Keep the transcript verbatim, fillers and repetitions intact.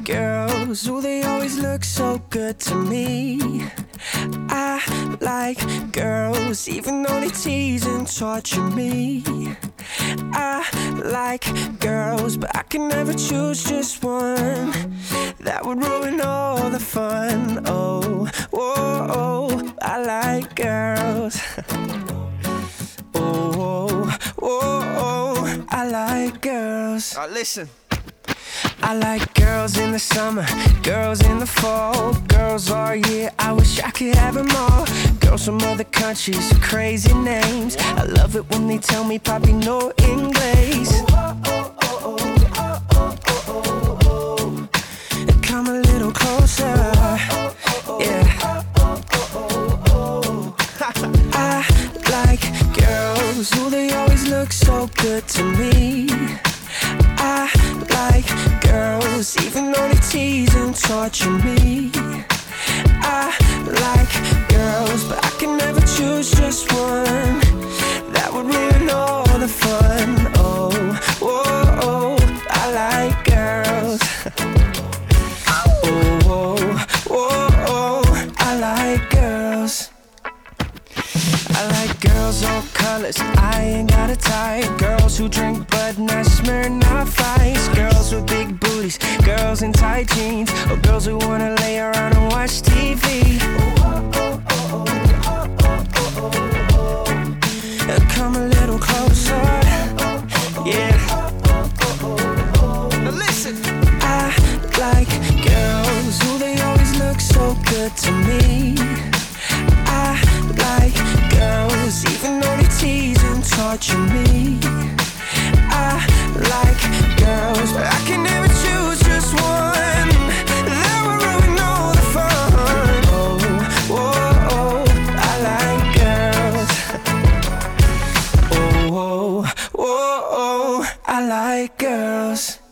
girls, oh, they always look so good to me. I like girls, even though they tease and torture me. I like girls, but I can never choose just one. That would ruin all the fun. Oh, whoa, I like girls. Oh, whoa, I like girls. Alright, listen. I like girls in the summer, girls in the fall, girls all year, I wish I could have them all. Girls from other countries with crazy names, I love it when they tell me papi no English. Come a little closer, yeah. I like girls, oh, they always look so good to me. I like girls, even though they tease and torture me. I like girls, but I can never choose just one. That would ruin all the fun. Oh, whoa, I like girls. Oh, whoa, I like girls. I like girls, all colors, I ain't got a type. Girls who drink Bud, not Smirnoff Ice. Girls with big booties, girls in tight jeans, or girls who wanna lay around and watch T V. Come a little closer, yeah. Now listen. I like girls, oh, they always look so good to me. I like girls, even though they tease and torture me. I like girls, but I can never choose just one. That would ruin all the fun. Oh, whoa, I like girls. Oh, whoa, I like girls.